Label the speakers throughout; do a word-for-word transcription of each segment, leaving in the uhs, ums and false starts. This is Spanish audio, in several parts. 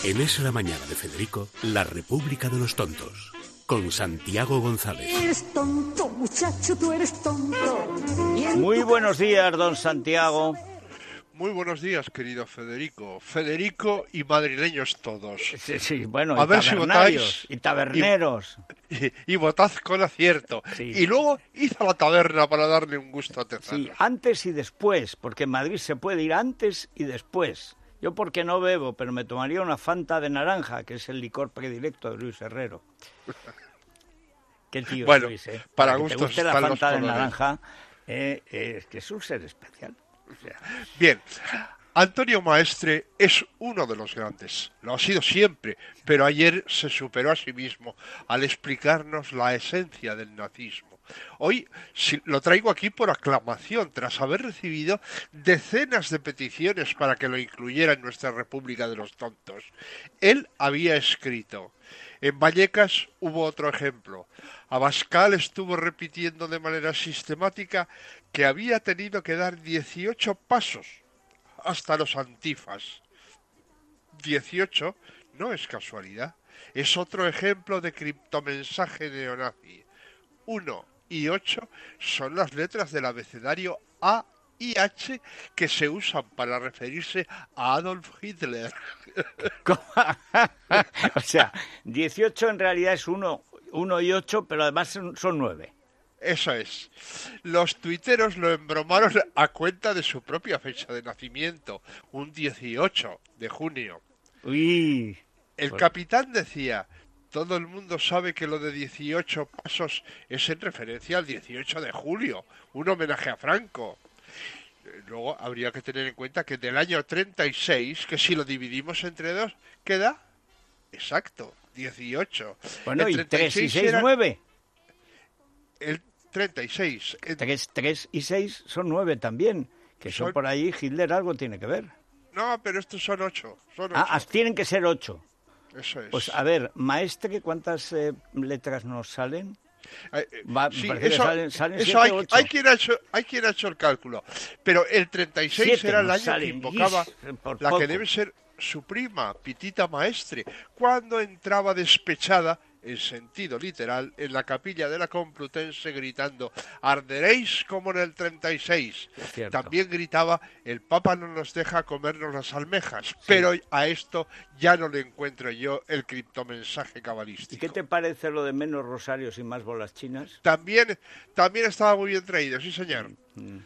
Speaker 1: En Es la Mañana de Federico, la República de los Tontos, con Santiago González.
Speaker 2: Eres tonto, muchacho, tú eres tonto.
Speaker 3: Muy buenos días, don Santiago.
Speaker 4: Muy buenos días, querido Federico. Federico y madrileños todos.
Speaker 3: Sí, sí, bueno,
Speaker 4: a
Speaker 3: y
Speaker 4: ver si
Speaker 3: tabernarios,
Speaker 4: votáis
Speaker 3: y taberneros.
Speaker 4: Y, y, y votad con acierto.
Speaker 3: Sí.
Speaker 4: Y luego id a la taberna para darle un gusto a Tezano.
Speaker 3: Sí, antes y después, porque en Madrid se puede ir antes y después. Yo porque no bebo, pero me tomaría una Fanta de naranja, que es el licor predilecto de Luis Herrero. Qué tío
Speaker 4: bueno,
Speaker 3: Luis, ¿eh?
Speaker 4: Para,
Speaker 3: para
Speaker 4: gustos
Speaker 3: que te guste la
Speaker 4: están
Speaker 3: Fanta
Speaker 4: los
Speaker 3: de naranja, eh, eh, es que es un ser especial. O sea,
Speaker 4: bien, Antonio Maestre es uno de los grandes, lo ha sido siempre, pero ayer se superó a sí mismo al explicarnos la esencia del nazismo. Hoy lo traigo aquí por aclamación, tras haber recibido decenas de peticiones para que lo incluyera en nuestra República de los Tontos. Él había escrito: en Vallecas hubo otro ejemplo. Abascal estuvo repitiendo de manera sistemática que había tenido que dar dieciocho pasos hasta los antifas. dieciocho no es casualidad, es otro ejemplo de criptomensaje neonazi. uno y ocho son las letras del abecedario A y H que se usan para referirse a Adolf Hitler.
Speaker 3: o sea, dieciocho en realidad es uno, uno y ocho, pero además son, son nueve.
Speaker 4: Eso es. Los tuiteros lo embromaron a cuenta de su propia fecha de nacimiento, un dieciocho de junio.
Speaker 3: Uy.
Speaker 4: El
Speaker 3: Pues...
Speaker 4: capitán decía: todo el mundo sabe que lo de dieciocho pasos es en referencia al dieciocho de julio, un homenaje a Franco. Luego habría que tener en cuenta que del año treinta y seis, que si lo dividimos entre dos, queda exacto, dieciocho.
Speaker 3: Bueno,
Speaker 4: el
Speaker 3: y tres y seis,
Speaker 4: era...
Speaker 3: nueve.
Speaker 4: El treinta y seis.
Speaker 3: tres, tres y seis son nueve también, que son... son por ahí Hitler algo tiene que ver.
Speaker 4: No, pero estos son ocho. Son ocho.
Speaker 3: Ah, tienen que ser ocho.
Speaker 4: Eso es.
Speaker 3: Pues a ver, maestre, ¿cuántas eh, letras nos salen?
Speaker 4: Eh,
Speaker 3: Va,
Speaker 4: sí,
Speaker 3: parece
Speaker 4: eso,
Speaker 3: que salen, salen
Speaker 4: eso
Speaker 3: siete,
Speaker 4: hay,
Speaker 3: ocho.
Speaker 4: hay, quien ha hecho, hay quien ha hecho el cálculo. Pero el treinta y seis
Speaker 3: siete
Speaker 4: era el año
Speaker 3: salen,
Speaker 4: que invocaba
Speaker 3: por
Speaker 4: la
Speaker 3: poco.
Speaker 4: que debe ser su prima, Pitita Maestre, cuando entraba despechada, en sentido literal, en la capilla de la Complutense gritando: arderéis como en el treinta y seis. También gritaba: el Papa no nos deja comernos las almejas. Sí. Pero a esto ya no le encuentro yo el criptomensaje cabalístico.
Speaker 3: ¿Y qué te parece lo de menos rosarios y más bolas chinas?
Speaker 4: También, también estaba muy bien traído, sí señor. Mm.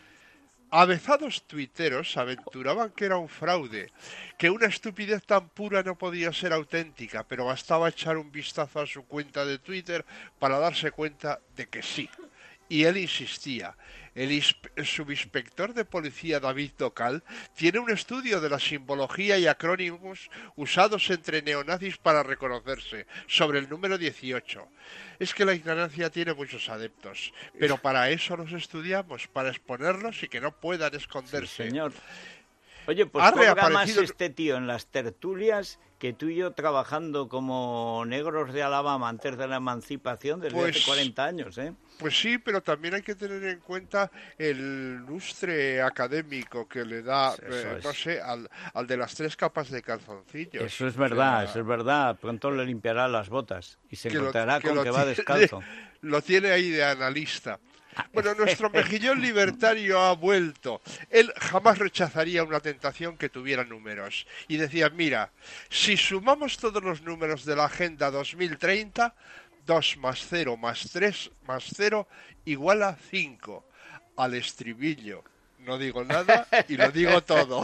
Speaker 4: Avezados tuiteros aventuraban que era un fraude, que una estupidez tan pura no podía ser auténtica, pero bastaba echar un vistazo a su cuenta de Twitter para darse cuenta de que sí. Y él insistía. El, el subinspector de policía David Docal tiene un estudio de la simbología y acrónimos usados entre neonazis para reconocerse, sobre el número dieciocho. Es que la ignorancia tiene muchos adeptos, pero para eso los estudiamos, para exponerlos y que no puedan esconderse.
Speaker 3: Sí, señor. Oye, pues colga más este tío en las tertulias que tú y yo trabajando como negros de Alabama antes de la emancipación desde pues, hace cuarenta años, ¿eh?
Speaker 4: Pues sí, pero también hay que tener en cuenta el lustre académico que le da, eh, no sé, al, al de las tres capas de calzoncillos.
Speaker 3: Eso es verdad, o sea, eso es verdad. Pronto le limpiará las botas y se encontrará lo, que con que, que va descalzo.
Speaker 4: Lo tiene ahí de analista. Bueno, nuestro mejillón libertario ha vuelto. Él jamás rechazaría una tentación que tuviera números. Y decía: mira, si sumamos todos los números de la Agenda dos mil treinta, dos más cero más tres más cero igual a cinco. Al estribillo. No digo nada y lo digo todo.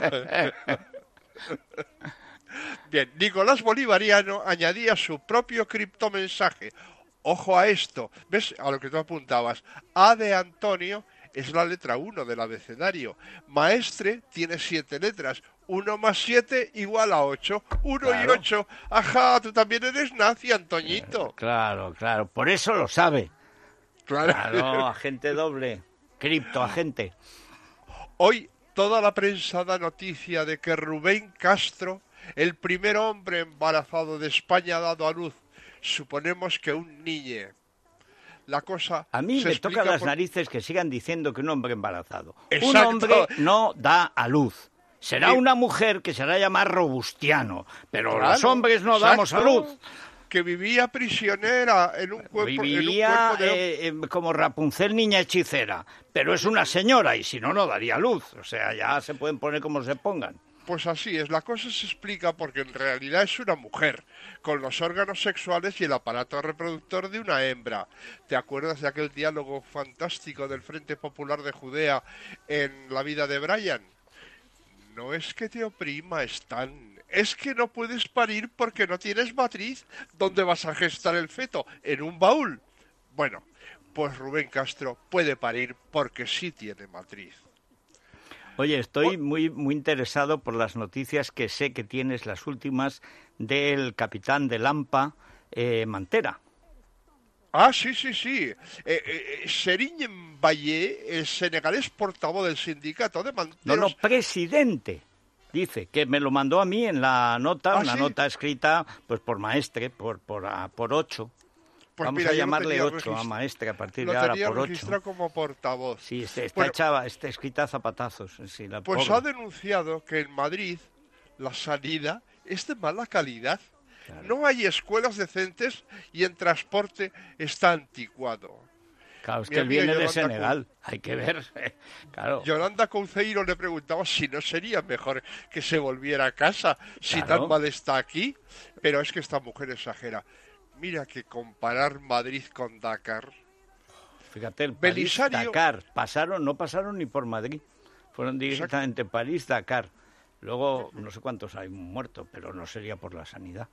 Speaker 4: Bien, Nicolás Bolivariano añadía su propio criptomensaje. Ojo a esto, ¿ves? A lo que tú apuntabas. A de Antonio es la letra uno del abecedario. Maestre tiene siete letras. uno más siete igual a ocho. uno claro. Y ocho. Ajá, tú también eres nazi, Antoñito.
Speaker 3: Claro, claro. Por eso lo sabe.
Speaker 4: Claro.
Speaker 3: Claro, agente doble. Criptoagente.
Speaker 4: Hoy toda la prensa da noticia de que Rubén Castro, el primer hombre embarazado de España, ha dado a luz. Suponemos que un niño. La cosa
Speaker 3: a mí
Speaker 4: se
Speaker 3: me toca las
Speaker 4: por...
Speaker 3: narices que sigan diciendo que un hombre embarazado.
Speaker 4: Exacto.
Speaker 3: Un hombre no da a luz. Será
Speaker 4: Sí.
Speaker 3: una mujer que se hará llamar Robustiano, pero
Speaker 4: Claro,
Speaker 3: los hombres no damos a
Speaker 4: exacto,
Speaker 3: luz.
Speaker 4: Que vivía prisionera en un cuerpo, en un
Speaker 3: Vivía
Speaker 4: cuerpo de...
Speaker 3: eh, eh, como Rapunzel niña hechicera, pero es una señora y si no, no daría luz. O sea, ya se pueden poner como se pongan.
Speaker 4: Pues así es, la cosa se explica porque en realidad es una mujer, con los órganos sexuales y el aparato reproductor de una hembra. ¿Te acuerdas de aquel diálogo fantástico del Frente Popular de Judea en La vida de Brian? No es que te oprima, Stan, es que no puedes parir porque no tienes matriz. ¿Dónde vas a gestar el feto? ¿En un baúl? Bueno, pues Rubén Castro puede parir porque sí tiene matriz.
Speaker 3: Oye, estoy muy, muy interesado por las noticias que sé que tienes, las últimas, del capitán de Lampa, eh, Mantera.
Speaker 4: Ah, sí, sí, sí. Eh, eh, Serigne Mbaye, el senegalés portavoz del sindicato de manteros...
Speaker 3: No, no, presidente. Dice que me lo mandó a mí en la nota,
Speaker 4: ¿Ah,
Speaker 3: una
Speaker 4: sí?
Speaker 3: nota escrita pues por maestre, por, por, a- por ocho.
Speaker 4: Pues
Speaker 3: Vamos
Speaker 4: mira,
Speaker 3: a
Speaker 4: yo lo
Speaker 3: llamarle
Speaker 4: tenía
Speaker 3: ocho a
Speaker 4: regist-
Speaker 3: maestre a partir
Speaker 4: Lo
Speaker 3: de ahora
Speaker 4: tenía
Speaker 3: por ocho.
Speaker 4: registrado como portavoz.
Speaker 3: Sí, este- está,
Speaker 4: Bueno,
Speaker 3: hecha, está escrita a zapatazos. Sí, la
Speaker 4: pues
Speaker 3: pobre.
Speaker 4: ha denunciado que en Madrid la sanidad es de mala calidad.
Speaker 3: Claro.
Speaker 4: No hay escuelas decentes y en transporte está anticuado.
Speaker 3: Claro, es
Speaker 4: Mi
Speaker 3: que él
Speaker 4: amiga
Speaker 3: viene de
Speaker 4: Yolanda
Speaker 3: Senegal, hay que ver. Claro,
Speaker 4: Yolanda Couceiro le preguntaba si no sería mejor que se volviera a casa, si
Speaker 3: Claro.
Speaker 4: tan mal está aquí. Pero es que esta mujer exagera. Mira que comparar Madrid con Dakar...
Speaker 3: fíjate, el
Speaker 4: Belisario-
Speaker 3: París-Dakar, pasaron, no pasaron ni por Madrid, fueron directamente París-Dakar. Luego, no sé cuántos hay muertos, pero no sería por la sanidad.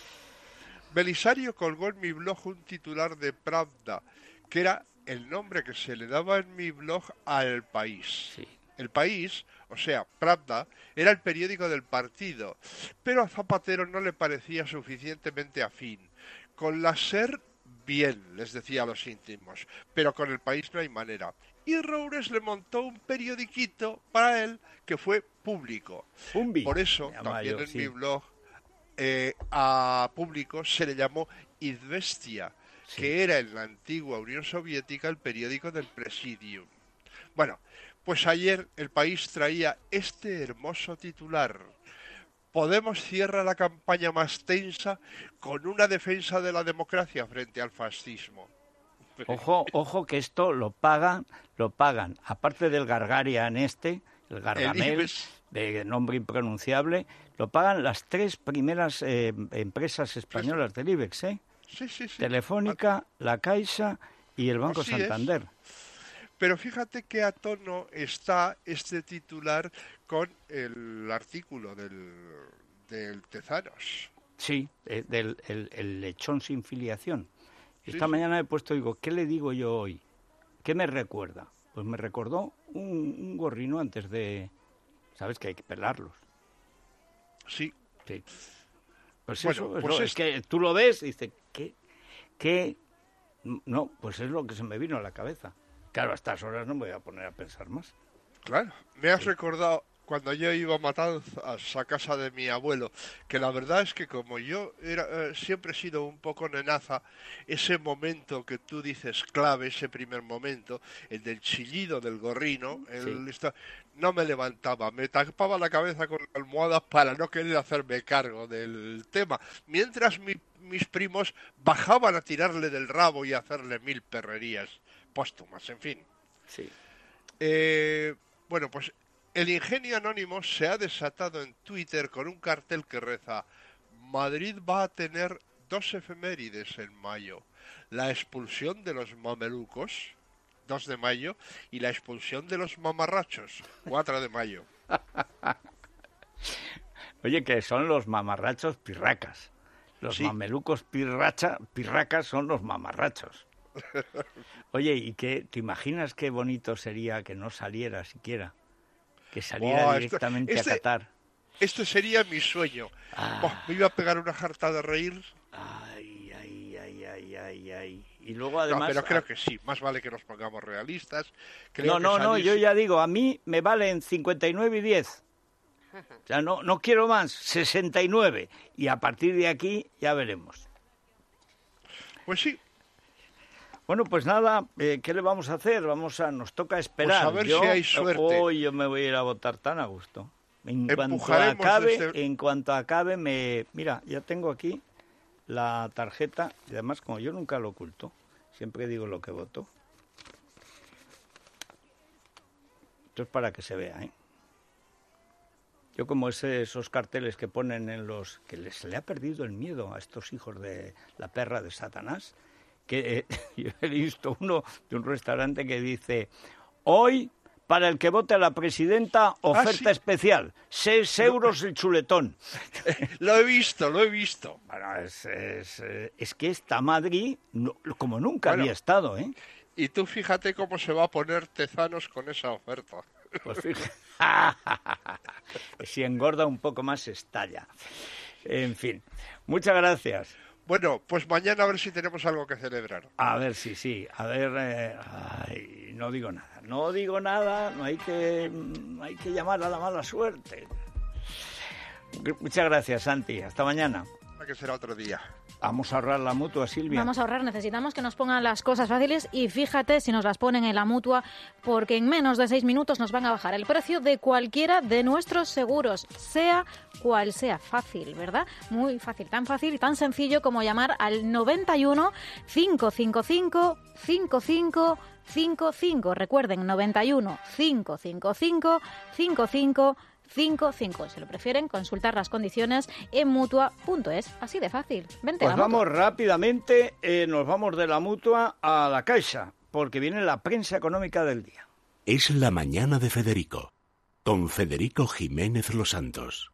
Speaker 4: Belisario colgó en mi blog un titular de Pravda, que era el nombre que se le daba en mi blog al País.
Speaker 3: Sí.
Speaker 4: El País, o sea, Pravda, era el periódico del partido, pero a Zapatero no le parecía suficientemente afín. Con la SER, bien, les decía a los íntimos, pero con el País no hay manera. Y Roures le montó un periodiquito para él que fue público.
Speaker 3: Pumbi,
Speaker 4: Por eso,
Speaker 3: me llamaba
Speaker 4: también
Speaker 3: yo,
Speaker 4: en
Speaker 3: sí.
Speaker 4: mi blog, eh, a público se le llamó Izvestia,
Speaker 3: Sí.
Speaker 4: que era en la antigua Unión Soviética el periódico del Presidium. Bueno, pues ayer el País traía este hermoso titular. Podemos cierra la campaña más tensa con una defensa de la democracia frente al fascismo.
Speaker 3: Ojo, ojo que esto lo pagan, lo pagan, aparte del Gargarian este, el Gargamel,
Speaker 4: Ibes.
Speaker 3: de nombre impronunciable, lo pagan las tres primeras eh, empresas españolas del IBEX, ¿eh?
Speaker 4: Sí, sí, sí.
Speaker 3: Telefónica, La Caixa y el Banco
Speaker 4: Así es.
Speaker 3: Santander.
Speaker 4: Pero fíjate que a tono está este titular con el artículo del, del Tezanos.
Speaker 3: Sí, eh, del el, el lechón sin filiación.
Speaker 4: Sí,
Speaker 3: Esta
Speaker 4: sí.
Speaker 3: mañana he puesto, digo, ¿qué le digo yo hoy? ¿Qué me recuerda? Pues me recordó un, un gorrino antes de... ¿Sabes que hay que pelarlos?
Speaker 4: Sí,
Speaker 3: Sí. Pues
Speaker 4: Bueno,
Speaker 3: eso, es,
Speaker 4: pues
Speaker 3: lo-
Speaker 4: es-
Speaker 3: es que tú lo ves y dices, ¿qué? ¿Qué? No, pues es lo que se me vino a la cabeza. Claro, a estas horas no me voy a poner a pensar más.
Speaker 4: claro. Me has recordado cuando yo iba a Matanzas a casa de mi abuelo, que la verdad es que como yo era, eh, siempre he sido un poco nenaza, ese momento que tú dices clave, ese primer momento, el del chillido del gorrino, el
Speaker 3: Sí.
Speaker 4: esto, no me levantaba, me tapaba la cabeza con la almohada para no querer hacerme cargo del tema, mientras mi- mis primos bajaban a tirarle del rabo y a hacerle mil perrerías póstumas, en fin.
Speaker 3: Sí.
Speaker 4: Eh, bueno, pues el ingenio anónimo se ha desatado en Twitter con un cartel que reza: Madrid va a tener dos efemérides en mayo. La expulsión de los mamelucos, dos de mayo, y la expulsión de los mamarrachos, cuatro de mayo.
Speaker 3: Oye, que son los mamarrachos pirracas. Los
Speaker 4: Sí.
Speaker 3: mamelucos pirracha, pirracas son los mamarrachos. Oye, ¿y qué? ¿Te imaginas qué bonito sería que no saliera siquiera? Que saliera
Speaker 4: Buah, esto-
Speaker 3: directamente
Speaker 4: este-
Speaker 3: a Qatar.
Speaker 4: Este sería mi sueño.
Speaker 3: Ah.
Speaker 4: Buah, me iba a pegar una jarta de reír.
Speaker 3: Ay, ay, ay, ay, ay, ay. Y luego
Speaker 4: No,
Speaker 3: además...
Speaker 4: pero creo que sí, más vale que nos pongamos realistas. Creo
Speaker 3: No,
Speaker 4: que
Speaker 3: no, no,
Speaker 4: salir
Speaker 3: yo
Speaker 4: sin-
Speaker 3: ya digo, a mí me valen cincuenta y nueve y diez. O sea, no, no quiero más, sesenta y nueve. Y a partir de aquí ya veremos.
Speaker 4: Pues sí,
Speaker 3: Bueno, pues nada, eh, ¿qué le vamos a hacer? Vamos a, nos toca esperar.
Speaker 4: Pues a ver
Speaker 3: yo,
Speaker 4: si hay suerte.
Speaker 3: Hoy yo me voy a ir a votar tan a gusto. En cuanto
Speaker 4: Empujaremos
Speaker 3: acabe,
Speaker 4: desde-
Speaker 3: en cuanto acabe, me... Mira, ya tengo aquí la tarjeta, y además, como yo nunca lo oculto, siempre digo lo que voto. Esto es para que se vea, ¿eh? Yo como ese, esos carteles que ponen en los... que les le ha perdido el miedo a estos hijos de la perra de Satanás, que eh, yo he visto uno de un restaurante que dice, hoy, para el que vote a la presidenta, oferta
Speaker 4: ¿sí?
Speaker 3: especial, seis euros el chuletón.
Speaker 4: Lo he visto, lo he visto.
Speaker 3: Bueno, es, es, eh, es que esta Madrid, no- como nunca
Speaker 4: Bueno.
Speaker 3: había estado, ¿eh?
Speaker 4: Y tú fíjate cómo se va a poner Tezanos con esa oferta.
Speaker 3: Pues fíjate, si engorda un poco más, estalla. En fin, muchas gracias.
Speaker 4: Bueno, pues mañana a ver si tenemos algo que celebrar.
Speaker 3: A ver, sí, sí, a ver, eh, ay, no digo nada, no digo nada, no hay que, no hay que llamar a la mala suerte. Muchas gracias, Santi, hasta mañana.
Speaker 4: Que será otro día.
Speaker 3: Vamos a ahorrar la mutua, Silvia.
Speaker 5: Vamos a ahorrar, necesitamos que nos pongan las cosas fáciles y fíjate si nos las ponen en la mutua, porque en menos de seis minutos nos van a bajar el precio de cualquiera de nuestros seguros, sea cual sea. Fácil, ¿verdad? Muy fácil, tan fácil y tan sencillo como llamar al noventa y uno, cinco cinco cinco, cinco cinco cinco cinco. Recuerden, noventa y uno, cinco cinco cinco, cinco cinco cinco cinco. Si lo prefieren, consultar las condiciones en mutua punto es. Así de fácil. Vente a
Speaker 3: Pues
Speaker 5: la
Speaker 3: vamos
Speaker 5: mutua.
Speaker 3: rápidamente, eh, nos vamos de la mutua a la Caixa, porque viene la prensa económica del día.
Speaker 1: Es la mañana de Federico, con Federico Jiménez Los Santos.